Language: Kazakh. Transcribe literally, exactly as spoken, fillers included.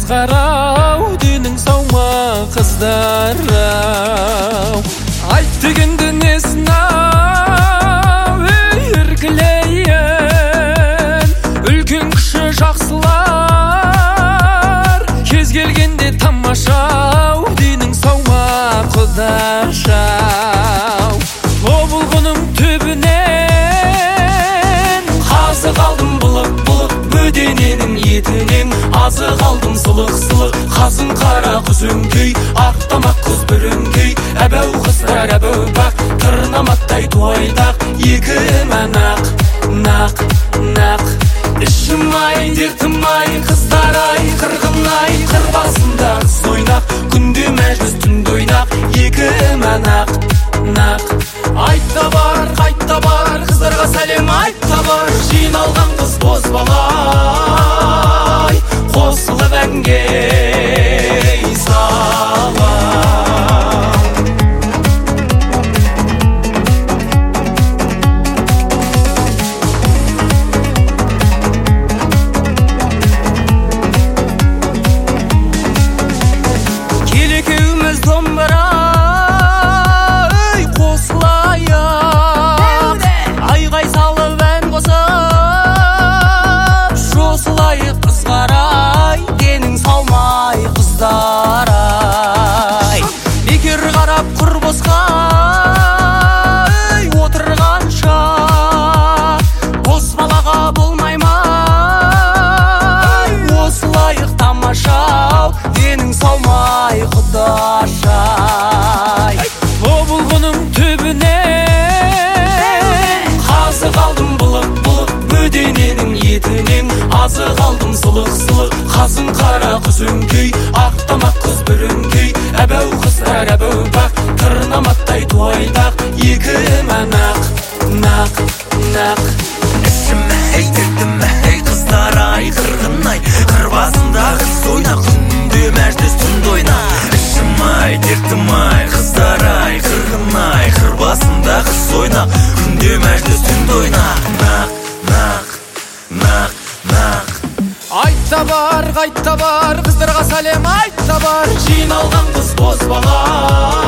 қызғарау, денің сау ма қыздар-ау. Айт дегенді несін ау, ей еркелейін, үлкен кіші жақсылар, кез келгенде тамашау, денің сау ма құдашау. Тобылғының түбінен қазы қалдым бұлық-бұлық, бөдененің етінен азы қалдым сылық-сылық. Қасың қара құз өңкей, ақтамақ құз бүріңкей, әбәу қыздар әбәу бақ, тырнаматтай туайдақ, екі мәнақ, нақ, нақ. Ішім-ай, дертім-ай, қыздар-ай, қырғын-ай, қыр басында қыз ойнақ, күнде мәжіліс түнде ойнақ, екі мәнақ, нақ. Айтта бар, қайтта бар, қыздарға сәлем айтта бар, жиналған қыз бозбалай, қосылып әнге салам. Кел екеуміз домбыра айғай салып ән қосып, жосылайық қызғарай, денің салмай қыздар-ай. Бекер қарап құр босқа отырғанша, бос балаға болмай ма, осылайық тамашау, денің салмай құдашай. Тобылғының түбінен қазы қалдым бұлық-бұлық, бөдененің етінен азы қалдым сылық-сылық. Қасың қара құз өңкей, ақтамақ құз бүріңкей, әбәу қыздар әбәу бақ, тырнаматтай туайдақ, екі мәнақ, нақ, нақ. Ішім-ай, дертім-ай, қыздар-ай, қырғын-ай, қыр басында қыз ойнақ, күнде мәжіліс түнде ойнақ. Ішім-ай, дертім-ай, қыздар-ай, қырғын-ай, қыр басында қыз ойнақ, күнде мәжіліс түнде ойнақ, нақ, нақ, нақ, нақ. Айтта бар, қайтта бар, қыздарға сәлем айтта бар, жиналған қыз бозбалай.